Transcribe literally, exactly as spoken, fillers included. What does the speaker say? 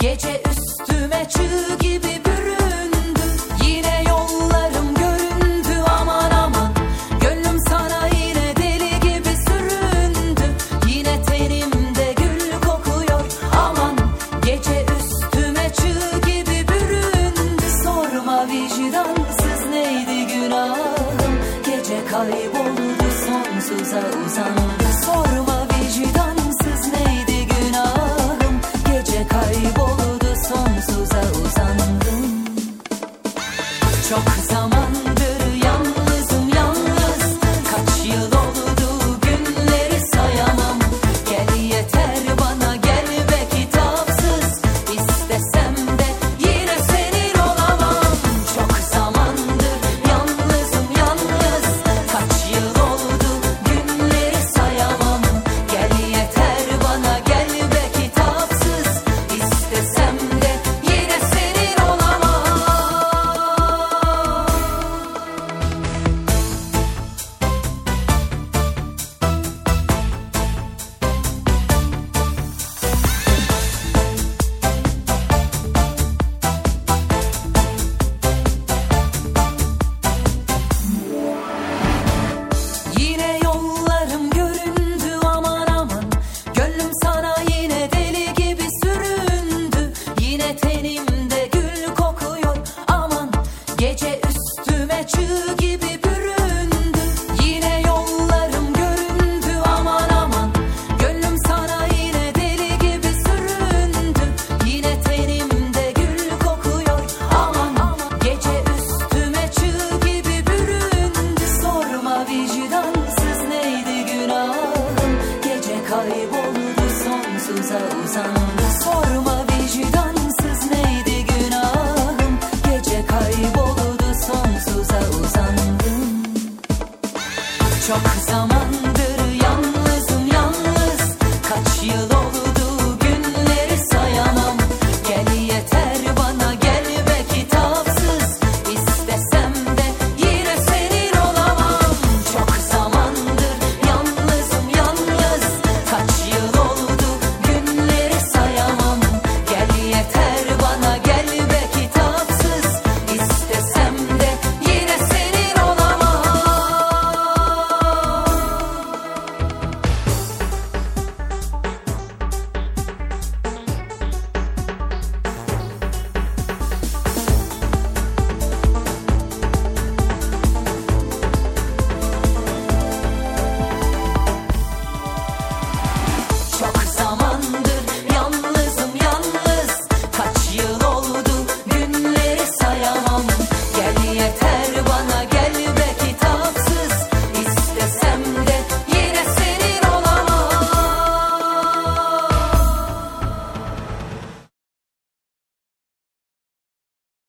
Gece üstüme çığ gibi büründü. Yine yollarım göründü, aman aman. Gönlüm sana yine deli gibi süründü. Yine tenimde gül kokuyor, aman. Gece üstüme çığ gibi büründü. Sorma vicdansız neydi günahım. Gece kayboldu, sonsuza uzandı. Sorma vicdansız neydi günahım. Gece kayboldu, sonsuza uzandım. Çok zamandır yalnızım yalnız. Kaç yıl oldu günleri sayamam. Gel yeter bana, gel be kitapsız. İstesem de yine senin olamam. Çok zamandır yalnızım yalnız. Kaç yıl oldu günleri sayamam. Gel yeter bana, gel be kitapsız. İstesem de yine senin olamam. Yine yollarım göründü, aman aman. Gönlüm sana yine deli gibi süründü. Yine tenimde gül kokuyor, aman. Gece üstüme çığ gibi büründü. Yine yollarım göründü, aman aman. Gönlüm sana yine deli gibi süründü. Yine tenimde gül kokuyor, aman. Gece üstüme çığ gibi büründü. Sorma vicdansız neydi günahım. Gece kayboldu, sonsuza uzandı. Sorma vicdansız neydi günahım. Gece kayboldu, sonsuza uzandım. Çok zaman